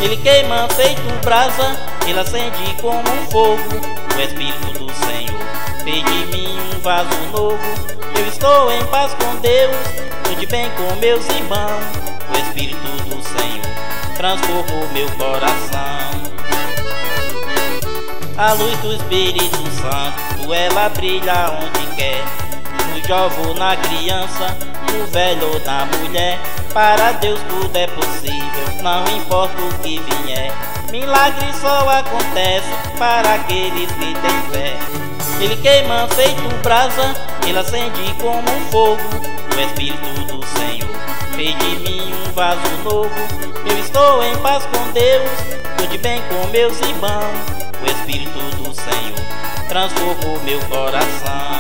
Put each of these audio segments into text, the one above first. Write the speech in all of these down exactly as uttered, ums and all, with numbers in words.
Ele queima feito brasa, ele acende como um fogo. O Espírito do Senhor fez de mim um vaso novo. Eu estou em paz com Deus, estou de bem com meus irmãos. O Espírito do Senhor transformou meu coração. A luz do Espírito Santo, ela brilha onde quer, no jovem, na criança, no velho ou na mulher. Para Deus tudo é possível, não importa o que vier. Milagre só acontece para aqueles que têm fé. Ele queima feito brasa, ele acende como um fogo. O Espírito do Senhor fez de mim um vaso novo. Eu estou em paz com Deus, estou de bem com meus irmãos. O Espírito do Senhor transformou meu coração.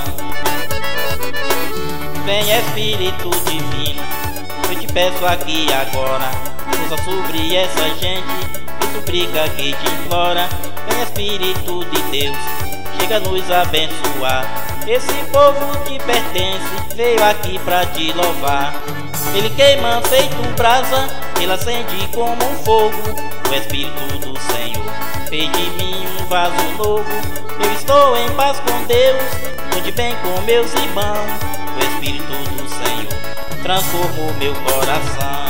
Vem Espírito Divino, eu te peço aqui agora, usa sobre essa gente que suplica, que te implora. Vem Espírito de Deus, chega a nos abençoar. Esse povo que pertence veio aqui pra te louvar. Ele queima feito brasa, ele acende como um fogo. O Espírito do Senhor fez de mim um vaso novo. Eu estou em paz com Deus, estou de bem com meus irmãos. O Espírito do Senhor transformou meu coração.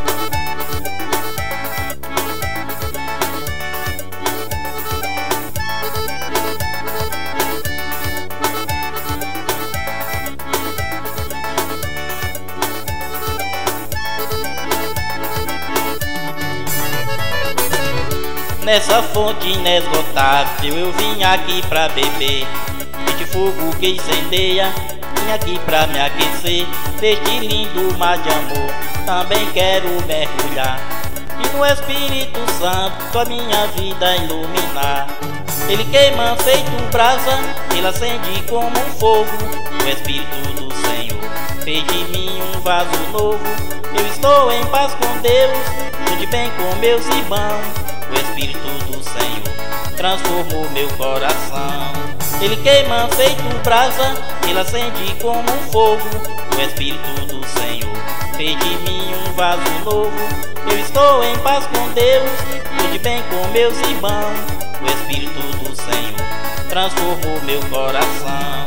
Nessa fonte inesgotável eu vim aqui pra beber, este fogo que incendeia, vim aqui pra me aquecer. Deste lindo mar de amor também quero mergulhar, e no Espírito Santo a minha vida iluminar. Ele queima feito brasa, ele acende como um fogo. O Espírito do Senhor fez de mim um vaso novo. Eu estou em paz com Deus, estou de bem com meus irmãos. O Espírito do Senhor transformou meu coração. Ele queima feito brasa, ele acende como um fogo. O Espírito do Senhor fez de mim um vaso novo. Eu estou em paz com Deus, estou de bem com meus irmãos. O Espírito do Senhor transformou meu coração.